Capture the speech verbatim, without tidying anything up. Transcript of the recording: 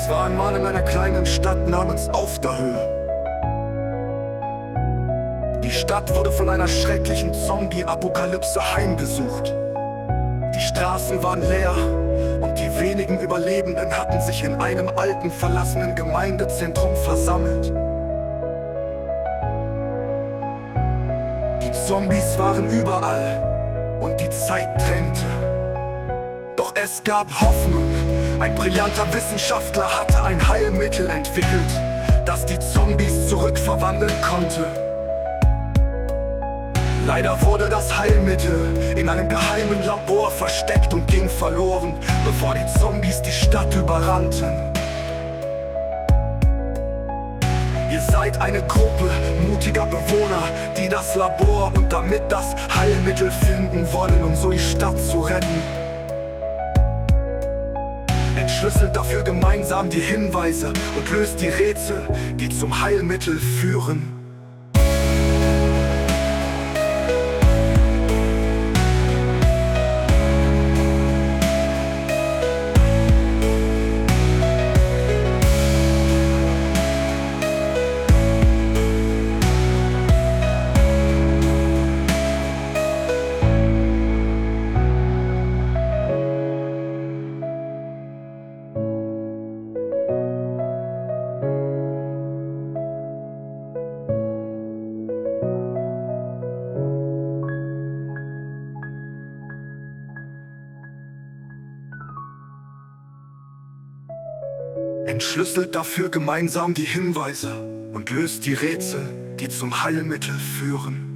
Es war einmal in einer kleinen Stadt namens Aufderhöhe. Die Stadt wurde von einer schrecklichen Zombie-Apokalypse heimgesucht. Die Straßen waren leer und die wenigen Überlebenden hatten sich in einem alten, verlassenen Gemeindezentrum versammelt. Die Zombies waren überall und die Zeit drängte. Doch es gab Hoffnung. Ein brillanter Wissenschaftler hatte ein Heilmittel entwickelt, das die Zombies zurückverwandeln konnte. Leider wurde das Heilmittel in einem geheimen Labor versteckt und ging verloren, bevor die Zombies die Stadt überrannten. Ihr seid eine Gruppe mutiger Bewohner, die das Labor und damit das Heilmittel finden wollen, um so die Stadt zu retten. Entschlüsselt dafür gemeinsam die Hinweise und löst die Rätsel, die zum Heilmittel führen. Entschlüsselt dafür gemeinsam die Hinweise und löst die Rätsel, die zum Heilmittel führen.